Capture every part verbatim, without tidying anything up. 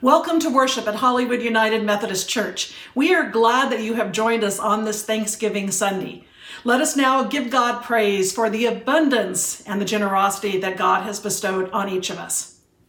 Welcome to worship at Hollywood United Methodist Church. We are glad that you have joined us on this Thanksgiving Sunday. Let us now give God praise for the abundance and the generosity that God has bestowed on each of us.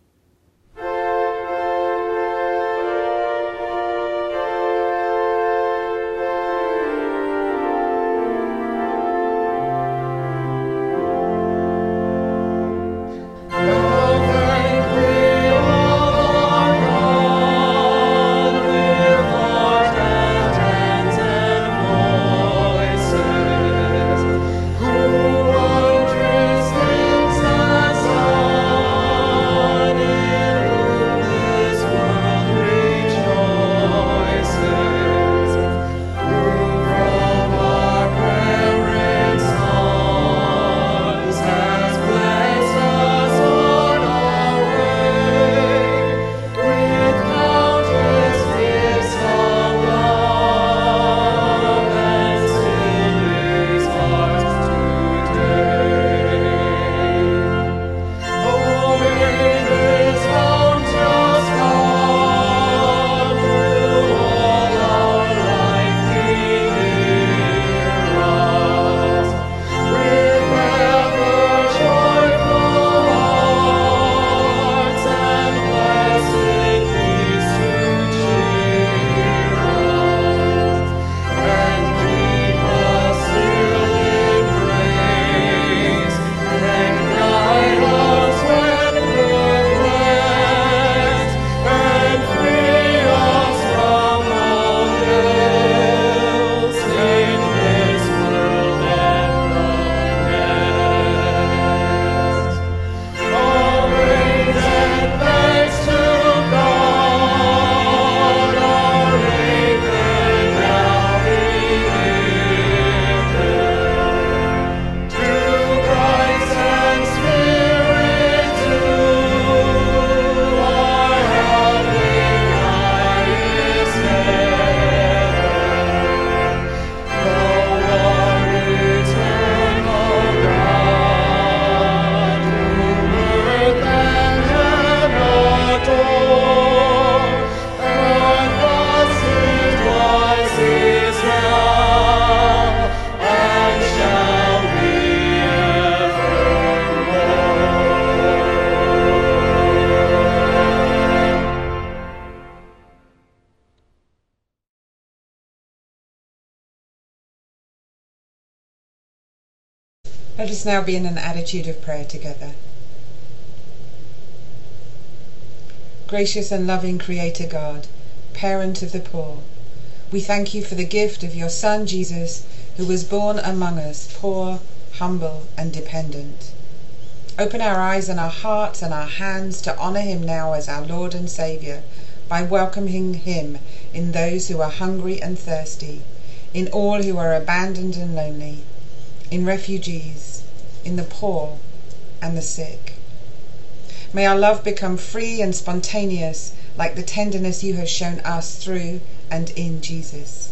Let us now be in an attitude of prayer together. Gracious and loving Creator God, Parent of the poor, we thank you for the gift of your Son Jesus, who was born among us, poor, humble, and dependent. Open our eyes and our hearts and our hands to honour him now as our Lord and Saviour by welcoming him in those who are hungry and thirsty, in all who are abandoned and lonely, in refugees, in the poor and the sick. May our love become free and spontaneous like the tenderness you have shown us through and in Jesus.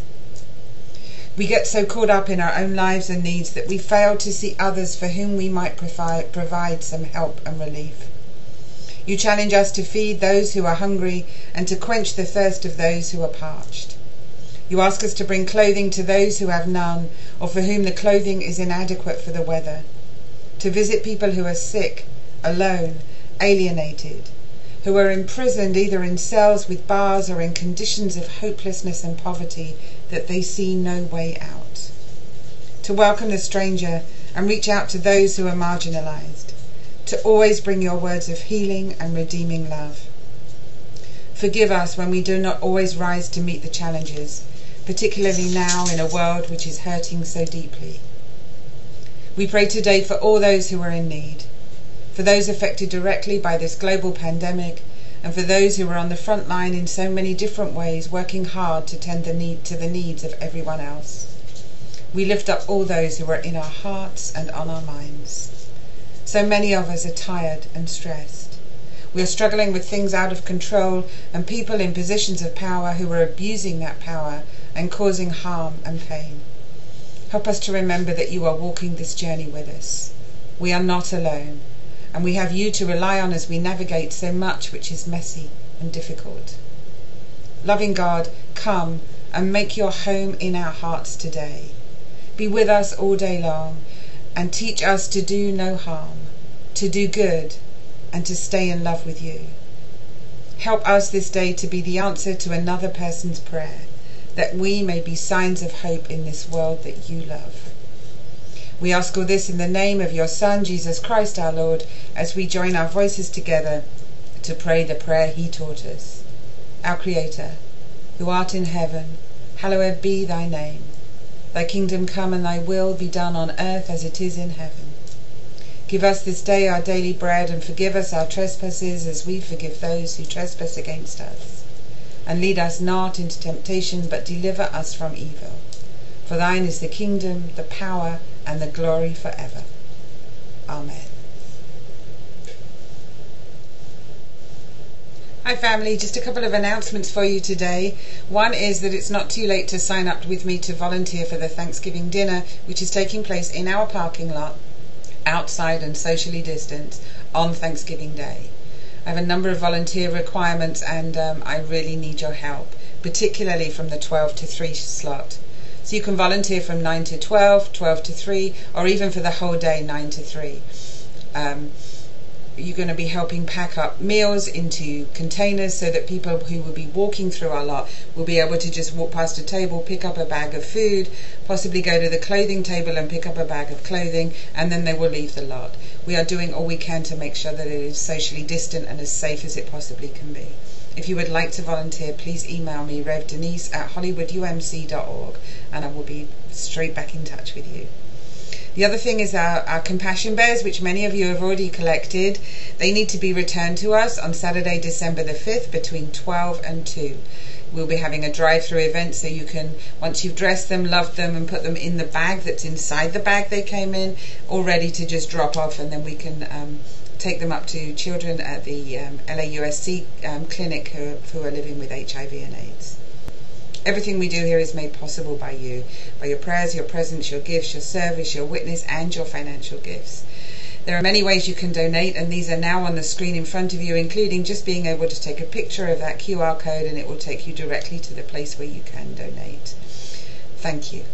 We get so caught up in our own lives and needs that we fail to see others for whom we might provide, provide some help and relief. You challenge us to feed those who are hungry and to quench the thirst of those who are parched. You ask us to bring clothing to those who have none, or for whom the clothing is inadequate for the weather, to visit people who are sick, alone, alienated, who are imprisoned either in cells with bars or in conditions of hopelessness and poverty that they see no way out, to welcome the stranger and reach out to those who are marginalized, to always bring your words of healing and redeeming love. Forgive us when we do not always rise to meet the challenges, particularly now in a world which is hurting so deeply. We pray today for all those who are in need, for those affected directly by this global pandemic, and for those who are on the front line in so many different ways, working hard to tend the need to the needs of everyone else. We lift up all those who are in our hearts and on our minds. So many of us are tired and stressed. We are struggling with things out of control and people in positions of power who are abusing that power and causing harm and pain. Help us to remember that you are walking this journey with us. We are not alone. and we have you to rely on as we navigate so much which is messy and difficult. Loving God, come and make your home in our hearts today. Be with us all day long and teach us to do no harm, to do good, and to stay in love with you. Help us this day to be the answer to another person's prayer, that we may be signs of hope in this world that you love. We ask all this in the name of your Son, Jesus Christ our Lord, as we join our voices together to pray the prayer he taught us. Our Creator, who art in heaven, hallowed be thy name. Thy kingdom come and thy will be done on earth as it is in heaven. Give us this day our daily bread, and forgive us our trespasses as we forgive those who trespass against us. And lead us not into temptation, but deliver us from evil. For thine is the kingdom, the power, and the glory forever. Amen. Hi family, just a couple of announcements for you today. One is that it's not too late to sign up with me to volunteer for the Thanksgiving dinner, which is taking place in our parking lot, outside and socially distanced, on Thanksgiving Day. I have a number of volunteer requirements and um, I really need your help, particularly from the twelve to three slot. So you can volunteer from nine to twelve, twelve to three, or even for the whole day, nine to three. Um, You're going to be helping pack up meals into containers so that people who will be walking through our lot will be able to just walk past a table, pick up a bag of food, possibly go to the clothing table and pick up a bag of clothing, and then they will leave the lot. We are doing all we can to make sure that it is socially distant and as safe as it possibly can be. If you would like to volunteer, please email me, rev denise at hollywood u m c dot org, and I will be straight back in touch with you. The other thing is our, our compassion bears, which many of you have already collected. They need to be returned to us on Saturday, December the fifth, between twelve and two. We'll be having a drive-through event, so you can, once you've dressed them, loved them, and put them in the bag that's inside the bag they came in, all ready to just drop off, and then we can um, take them up to children at the um, L A U S C um, clinic who, who are living with H I V and AIDS. Everything we do here is made possible by you, by your prayers, your presence, your gifts, your service, your witness, and your financial gifts. There are many ways you can donate, and these are now on the screen in front of you, including just being able to take a picture of that Q R code, and it will take you directly to the place where you can donate. Thank you.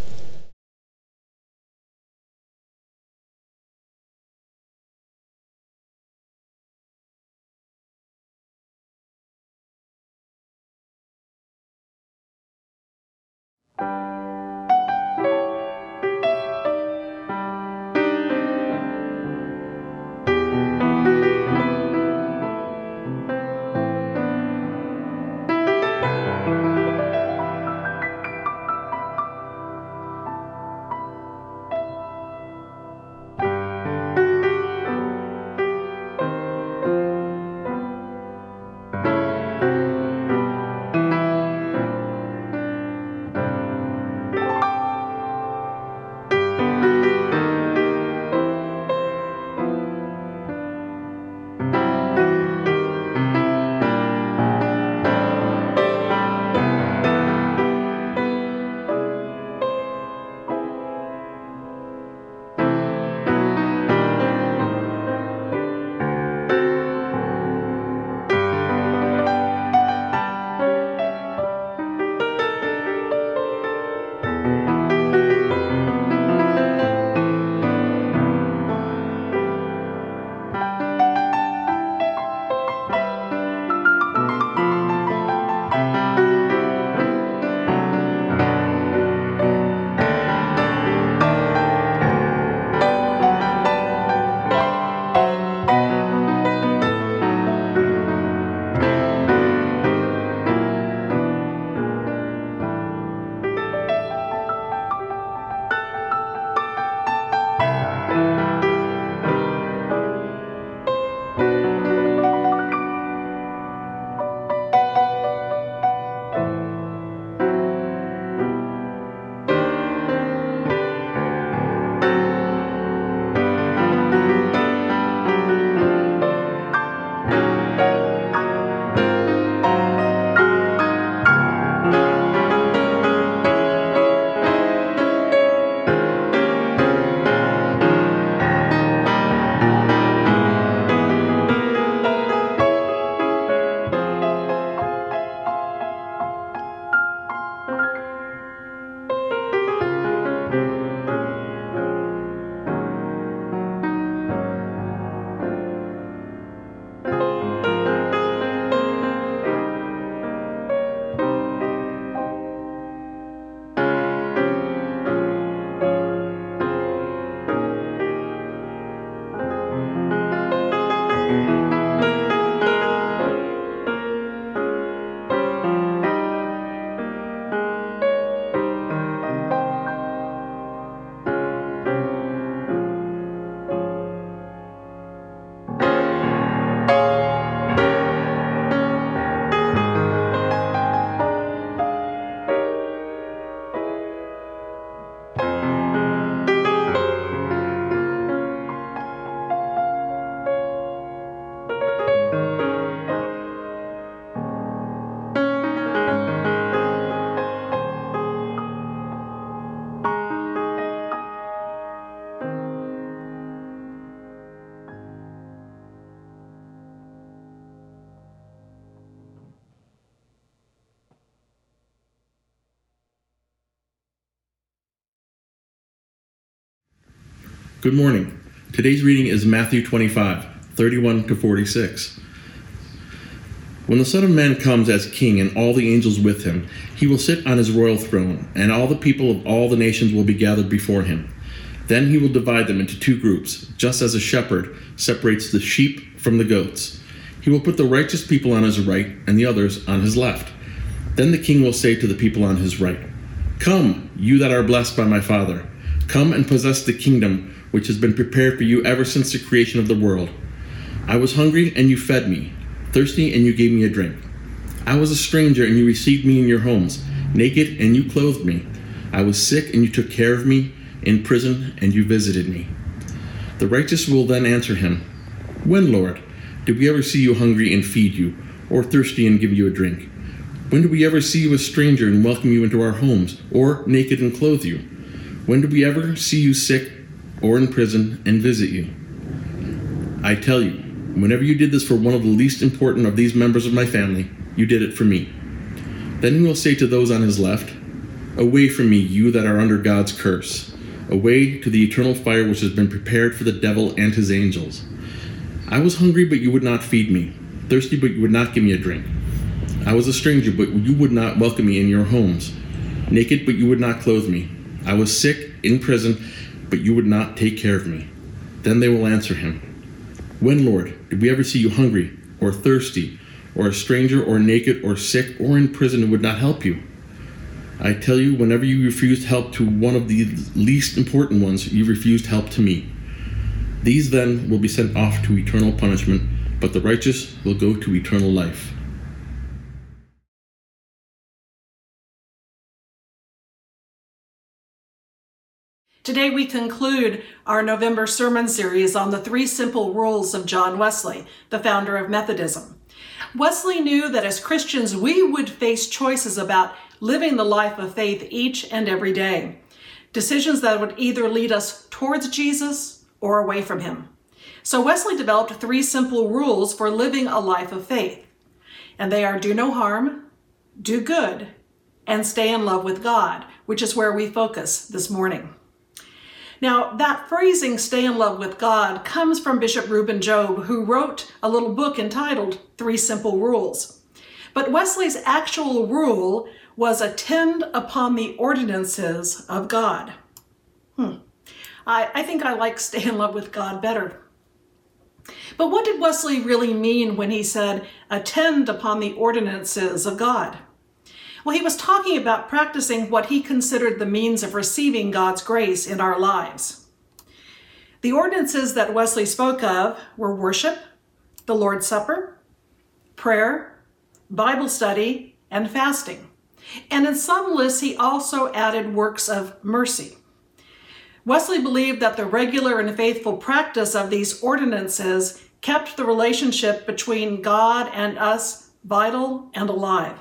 Good morning. Today's reading is Matthew twenty-five, thirty-one to forty-six. When the Son of Man comes as King and all the angels with him, he will sit on his royal throne, and all the people of all the nations will be gathered before him. Then he will divide them into two groups, just as a shepherd separates the sheep from the goats. He will put the righteous people on his right and the others on his left. Then the King will say to the people on his right, "Come, you that are blessed by my Father. Come and possess the kingdom which has been prepared for you ever since the creation of the world. I was hungry, and you fed me, thirsty, and you gave me a drink. I was a stranger, and you received me in your homes, naked, and you clothed me. I was sick, and you took care of me, in prison, and you visited me." The righteous will then answer him, "When, Lord, did we ever see you hungry and feed you, or thirsty and give you a drink? When did we ever see you a stranger and welcome you into our homes, or naked and clothe you? When did we ever see you sick or in prison and visit you?" I tell you, whenever you did this for one of the least important of these members of my family, you did it for me. Then he will say to those on his left, "Away from me, you that are under God's curse, away to the eternal fire which has been prepared for the devil and his angels. I was hungry, but you would not feed me, thirsty, but you would not give me a drink. I was a stranger, but you would not welcome me in your homes, naked, but you would not clothe me. I was sick, in prison, but you would not take care of me." Then they will answer him, "When, Lord, did we ever see you hungry, or thirsty, or a stranger, or naked, or sick, or in prison, and would not help you?" I tell you, whenever you refused help to one of the least important ones, you refused help to me. These then will be sent off to eternal punishment, but the righteous will go to eternal life. Today we conclude our November sermon series on the three simple rules of John Wesley, the founder of Methodism. Wesley knew that as Christians we would face choices about living the life of faith each and every day. Decisions that would either lead us towards Jesus or away from him. So Wesley developed three simple rules for living a life of faith. And they are do no harm, do good, and stay in love with God, which is where we focus this morning. Now, that phrasing, stay in love with God, comes from Bishop Reuben Job, who wrote a little book entitled Three Simple Rules. But Wesley's actual rule was attend upon the ordinances of God. Hmm. I, I think I like stay in love with God better. But what did Wesley really mean when he said, attend upon the ordinances of God? Well, he was talking about practicing what he considered the means of receiving God's grace in our lives. The ordinances that Wesley spoke of were worship, the Lord's Supper, prayer, Bible study, and fasting. And in some lists, he also added works of mercy. Wesley believed that the regular and faithful practice of these ordinances kept the relationship between God and us vital and alive.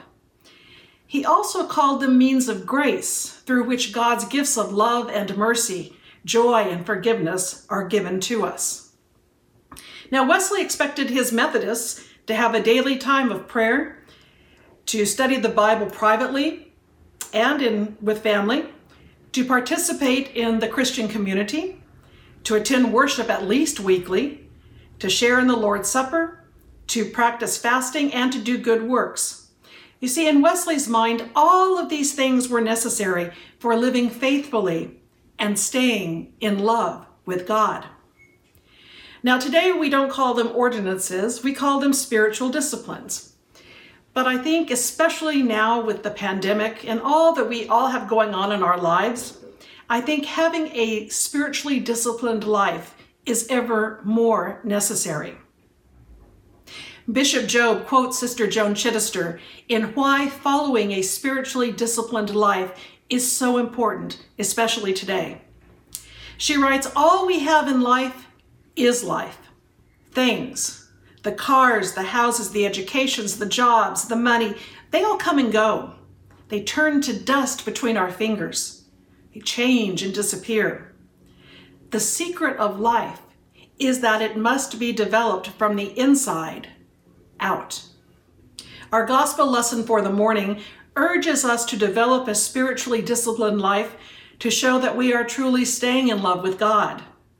He also called them means of grace through which God's gifts of love and mercy, joy and forgiveness are given to us. Now, Wesley expected his Methodists to have a daily time of prayer, to study the Bible privately and in with family, to participate in the Christian community, to attend worship at least weekly, to share in the Lord's Supper, to practice fasting, and to do good works. You see, in Wesley's mind, all of these things were necessary for living faithfully and staying in love with God. Now, today we don't call them ordinances, we call them spiritual disciplines. But I think especially now with the pandemic and all that we all have going on in our lives, I think having a spiritually disciplined life is ever more necessary. Bishop Job quotes Sister Joan Chittister in why following a spiritually disciplined life is so important, especially today. She writes, all we have in life is life. Things, the cars, the houses, the educations, the jobs, the money, they all come and go. They turn to dust between our fingers. They change and disappear. The secret of life is that it must be developed from the inside out. Our gospel lesson for the morning urges us to develop a spiritually disciplined life to show that we are truly staying in love with God.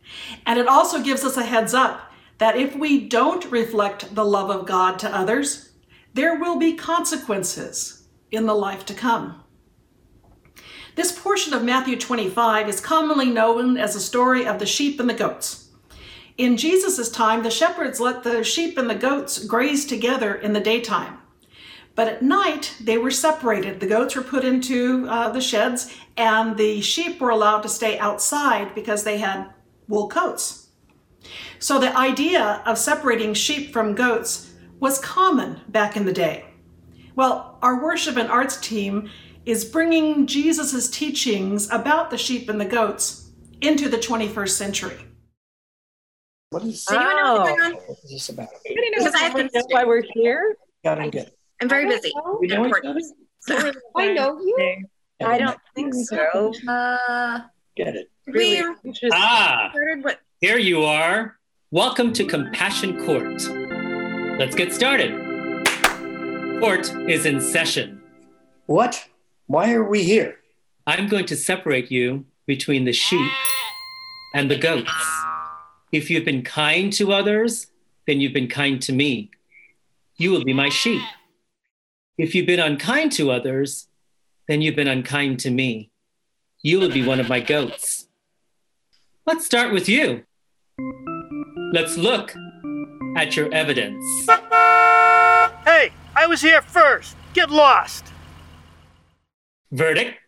And it also gives us a heads up that if we don't reflect the love of God to others, there will be consequences in the life to come. This portion of Matthew twenty-five is commonly known as the story of the sheep and the goats. In Jesus' time, the shepherds let the sheep and the goats graze together in the daytime. But at night, they were separated. The goats were put into uh, the sheds, and the sheep were allowed to stay outside because they had wool coats. So the idea of separating sheep from goats was common back in the day. Well, our worship and arts team is bringing Jesus' teachings about the sheep and the goats into the twenty-first century. What is Do you know what's going on? what is this about? Because I have to That's why we're here. Got it. Good. I'm very busy. We know each Important. other? So, I know you. I don't think so. Uh, Get it. we Ah, started what? here you are. Welcome to Compassion Court. Let's get started. Court is in session. What? Why are we here? I'm going to separate you between the sheep and the goats. If you've been kind to others, then you've been kind to me. You will be my sheep. If you've been unkind to others, then you've been unkind to me. You will be one of my goats. Let's start with you. Let's look at your evidence. Hey, I was here first. Get lost. Verdict.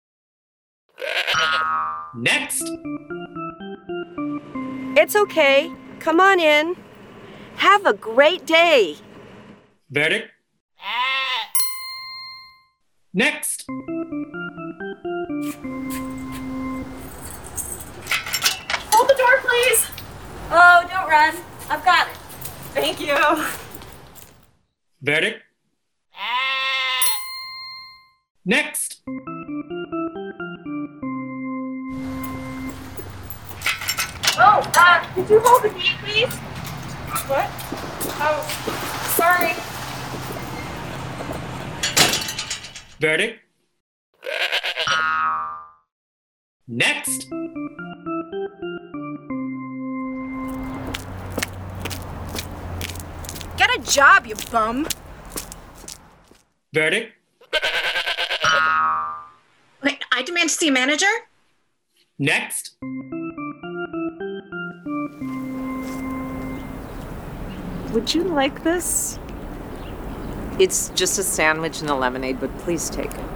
Next. It's okay. Come on in. Have a great day. Verdict. Next. Hold the door, please. Oh, don't run. I've got it. Thank you. Verdict. Next. Oh, uh, could you hold the key, please? What? Oh, sorry. Verdict. Next. Get a job, you bum. Verdict. Wait, I demand to see a manager. Next. Would you like this? It's just a sandwich and a lemonade, but please take it.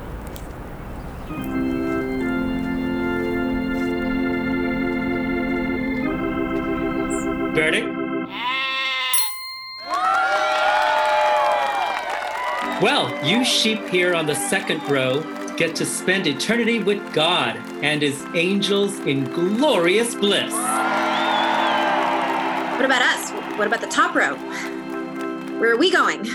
Verdict. Well, you sheep here on the second row get to spend eternity with God and his angels in glorious bliss. What about us? What about the top row? Where are we going?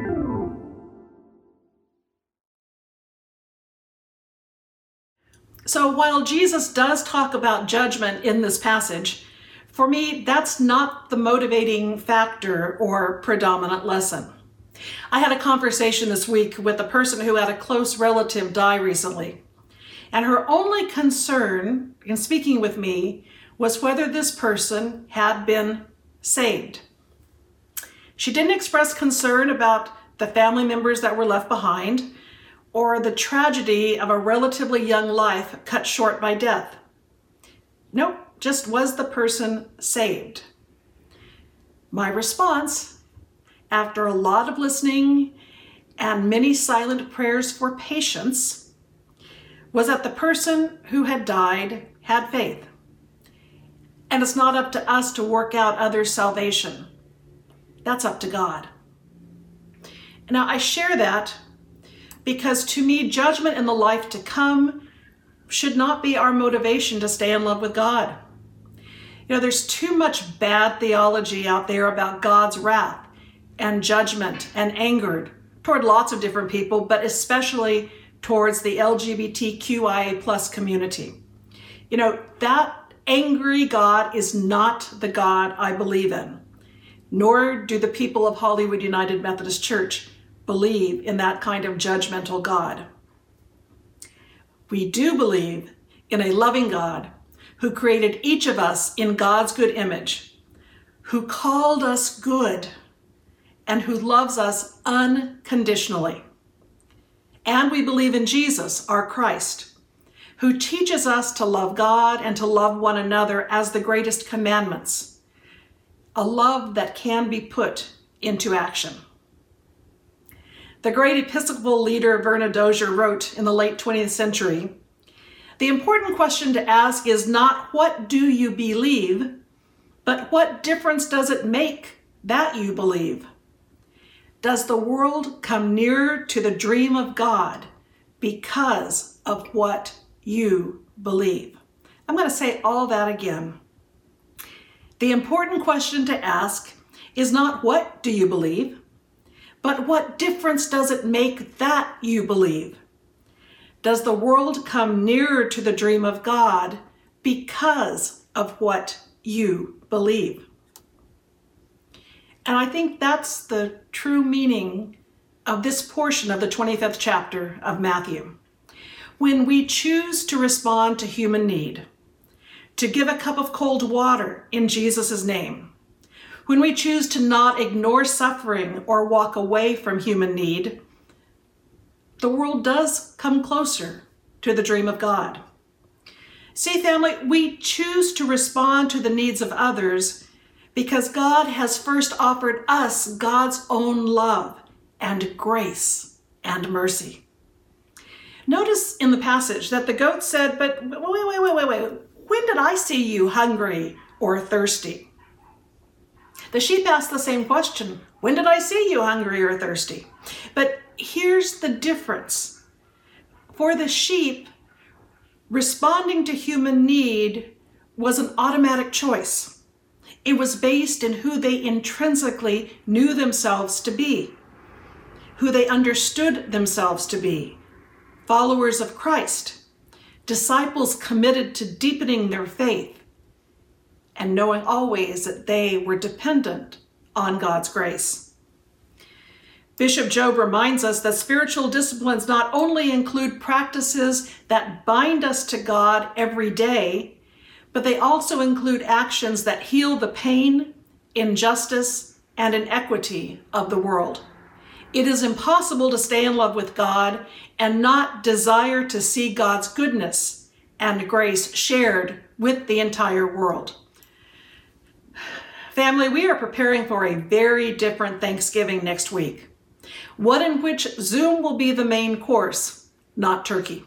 So while Jesus does talk about judgment in this passage, for me, that's not the motivating factor or predominant lesson. I had a conversation this week with a person who had a close relative die recently, and her only concern in speaking with me was whether this person had been saved. She didn't express concern about the family members that were left behind or the tragedy of a relatively young life cut short by death. Nope, just was the person saved? My response, after a lot of listening and many silent prayers for patience, was that the person who had died had faith. And it's not up to us to work out others' salvation. That's up to God. Now, I share that because to me, judgment in the life to come should not be our motivation to stay in love with God. You know, there's too much bad theology out there about God's wrath and judgment and anger toward lots of different people, but especially towards the L G B T Q I A plus community. You know, that angry God is not the God I believe in, nor do the people of Hollywood United Methodist Church believe in that kind of judgmental God. We do believe in a loving God who created each of us in God's good image, who called us good, and who loves us unconditionally. And we believe in Jesus, our Christ, who teaches us to love God and to love one another as the greatest commandments, a love that can be put into action. The great Episcopal leader Werner Dozier wrote in the late twentieth century, "The important question to ask is not what do you believe, but what difference does it make that you believe? Does the world come nearer to the dream of God because of what you believe?" I'm going to say all that again. The important question to ask is not what do you believe, but what difference does it make that you believe? Does the world come nearer to the dream of God because of what you believe? And I think that's the true meaning of this portion of the twenty-fifth chapter of Matthew. When we choose to respond to human need, to give a cup of cold water in Jesus' name, when we choose to not ignore suffering or walk away from human need, the world does come closer to the dream of God. See, family, we choose to respond to the needs of others because God has first offered us God's own love and grace and mercy. Notice in the passage that the goat said, but wait, wait, wait, wait, wait, when did I see you hungry or thirsty? The sheep asked the same question, when did I see you hungry or thirsty? But here's the difference. For the sheep, responding to human need was an automatic choice. It was based in who they intrinsically knew themselves to be, who they understood themselves to be, followers of Christ, disciples committed to deepening their faith, and knowing always that they were dependent on God's grace. Bishop Job reminds us that spiritual disciplines not only include practices that bind us to God every day, but they also include actions that heal the pain, injustice, and inequity of the world. It is impossible to stay in love with God and not desire to see God's goodness and grace shared with the entire world. Family, we are preparing for a very different Thanksgiving next week, one in which Zoom will be the main course, not turkey.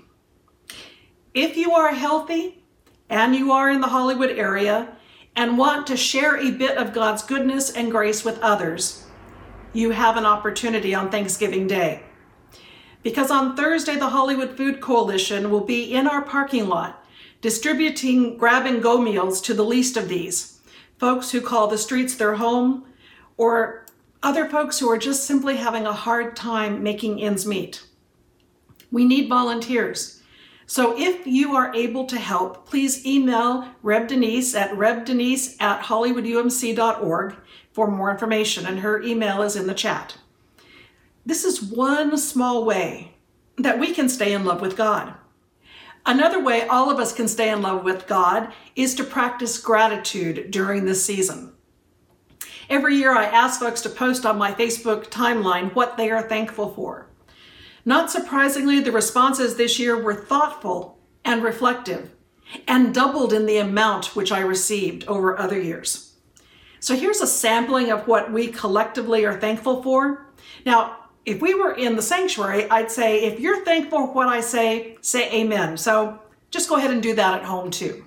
If you are healthy and you are in the Hollywood area and want to share a bit of God's goodness and grace with others, you have an opportunity on Thanksgiving Day. Because on Thursday, the Hollywood Food Coalition will be in our parking lot distributing grab-and-go meals to the least of these, folks who call the streets their home, or other folks who are just simply having a hard time making ends meet. We need volunteers. So if you are able to help, please email Reb Denise at rebdenise at hollywood u m c dot org for more information, and her email is in the chat. This is one small way that we can stay in love with God. Another way all of us can stay in love with God is to practice gratitude during this season. Every year I ask folks to post on my Facebook timeline what they are thankful for. Not surprisingly, the responses this year were thoughtful and reflective, and doubled in the amount which I received over other years. So here's a sampling of what we collectively are thankful for. Now, if we were in the sanctuary, I'd say, if you're thankful for what I say, say amen. So just go ahead and do that at home too.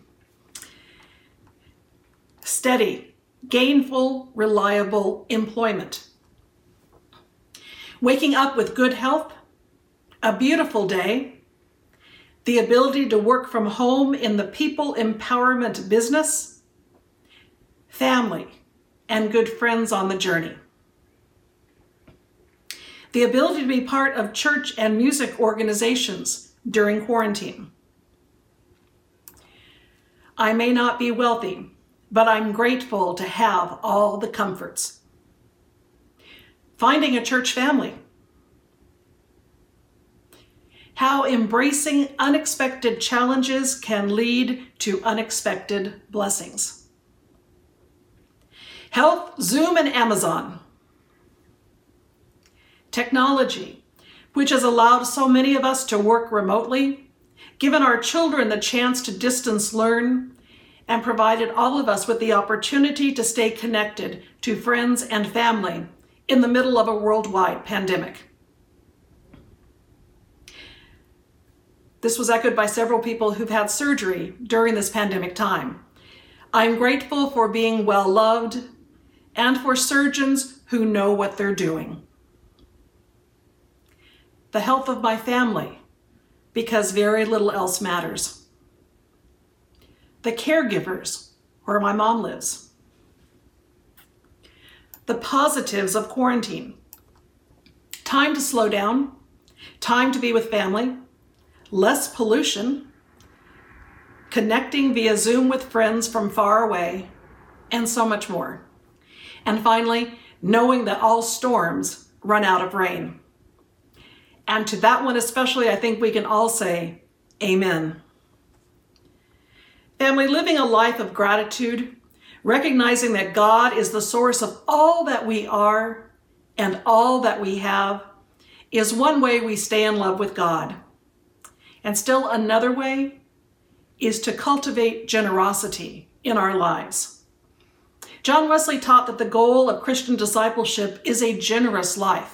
Steady, gainful, reliable employment. Waking up with good health, a beautiful day, the ability to work from home in the people empowerment business, family, and good friends on the journey. The ability to be part of church and music organizations during quarantine. I may not be wealthy, but I'm grateful to have all the comforts. Finding a church family. how embracing unexpected challenges can lead to unexpected blessings. Health, Zoom, and Amazon. Technology, which has allowed so many of us to work remotely, given our children the chance to distance learn, and provided all of us with the opportunity to stay connected to friends and family in the middle of a worldwide pandemic. This was echoed by several people who've had surgery during this pandemic time. I'm grateful for being well loved and for surgeons who know what they're doing. The health of my family, because very little else matters. The caregivers, where my mom lives. The positives of quarantine. Time to slow down, time to be with family, less pollution, connecting via Zoom with friends from far away, and so much more. And finally, knowing that all storms run out of rain. And to that one especially, I think we can all say, amen. Family, living a life of gratitude, recognizing that God is the source of all that we are and all that we have, is one way we stay in love with God. And still another way is to cultivate generosity in our lives. John Wesley taught that the goal of Christian discipleship is a generous life.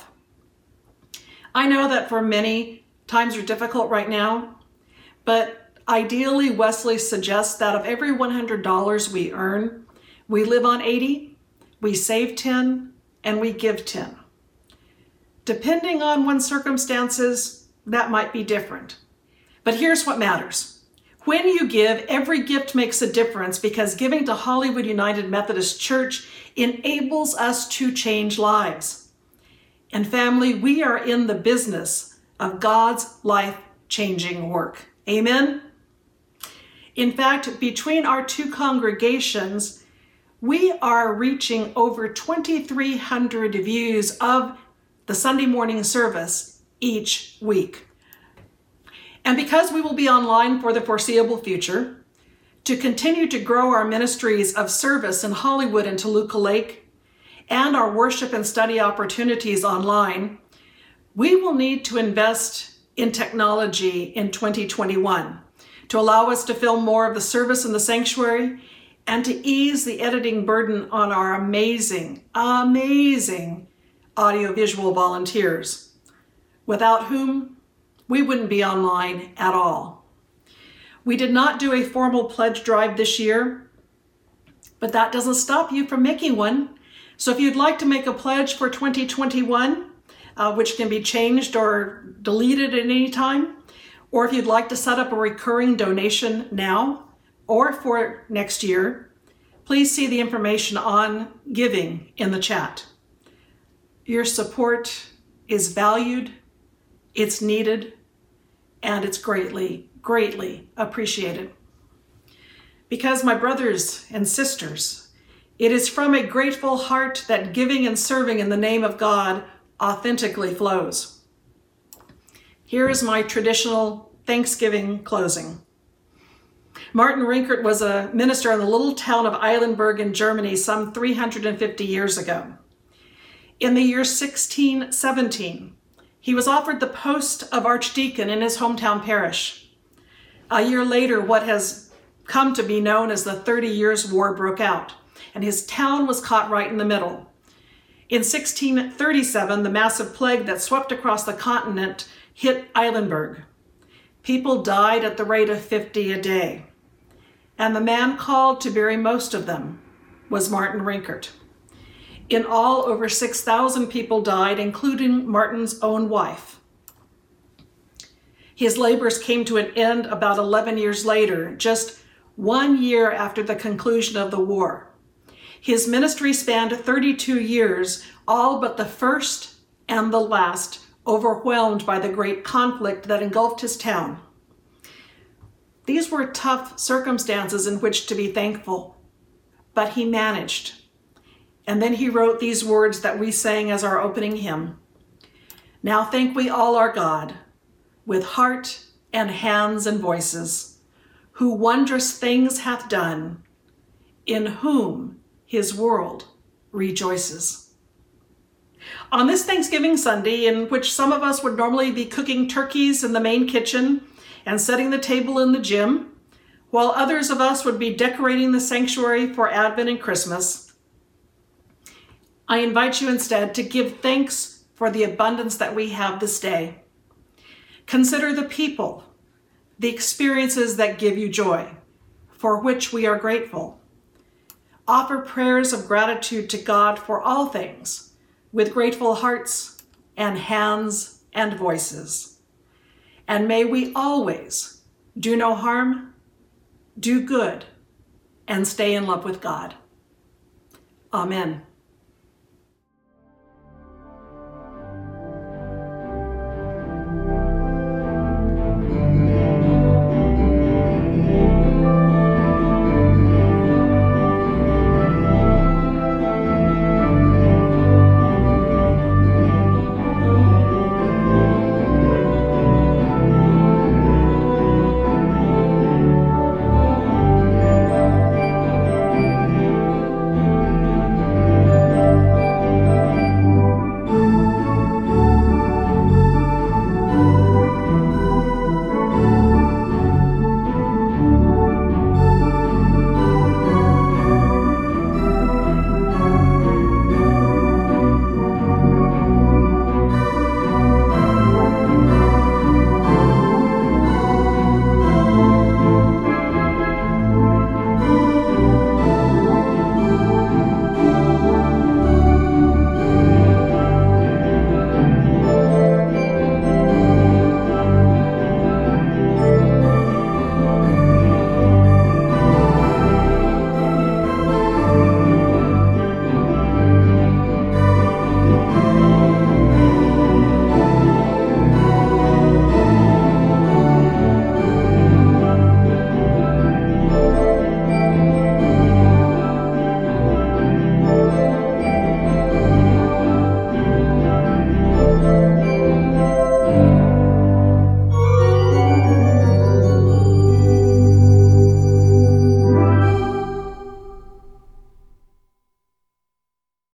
I know that for many, times are difficult right now, but ideally Wesley suggests that of every one hundred dollars we earn, we live on eighty, we save ten, and we give ten. Depending on one's circumstances, that might be different. But here's what matters. When you give, every gift makes a difference because giving to Hollywood United Methodist Church enables us to change lives. And family, we are in the business of God's life-changing work. Amen? In fact, between our two congregations, we are reaching over twenty-three hundred views of the Sunday morning service each week. And because we will be online for the foreseeable future, to continue to grow our ministries of service in Hollywood and Toluca Lake, and our worship and study opportunities online, we will need to invest in technology in twenty twenty-one to allow us to film more of the service in the sanctuary and to ease the editing burden on our amazing, amazing audiovisual volunteers, without whom we wouldn't be online at all. We did not do a formal pledge drive this year, but that doesn't stop you from making one. So if you'd like to make a pledge for twenty twenty-one, uh, which can be changed or deleted at any time, or if you'd like to set up a recurring donation now or for next year, please see the information on giving in the chat. Your support is valued, it's needed, and it's greatly, greatly appreciated. Because my brothers and sisters, it is from a grateful heart that giving and serving in the name of God authentically flows. Here is my traditional Thanksgiving closing. Martin Rinkert was a minister in the little town of Eilenburg in Germany some three hundred fifty years ago. In the year sixteen seventeen, he was offered the post of archdeacon in his hometown parish. A year later, what has come to be known as the Thirty Years' War broke out, and his town was caught right in the middle. In sixteen thirty-seven, the massive plague that swept across the continent hit Eilenburg. People died at the rate of fifty a day, and the man called to bury most of them was Martin Rinkert. In all, over six thousand people died, including Martin's own wife. His labors came to an end about eleven years later, just one year after the conclusion of the war. His ministry spanned thirty-two years, all but the first and the last, overwhelmed by the great conflict that engulfed his town. These were tough circumstances in which to be thankful, but he managed. And then he wrote these words that we sang as our opening hymn. Now thank we all our God, with heart and hands and voices, who wondrous things hath done, in whom his world rejoices. On this Thanksgiving Sunday, in which some of us would normally be cooking turkeys in the main kitchen and setting the table in the gym, while others of us would be decorating the sanctuary for Advent and Christmas, I invite you instead to give thanks for the abundance that we have this day. Consider the people, the experiences that give you joy, for which we are grateful. Offer prayers of gratitude to God for all things, with grateful hearts and hands and voices. And may we always do no harm, do good, and stay in love with God. Amen.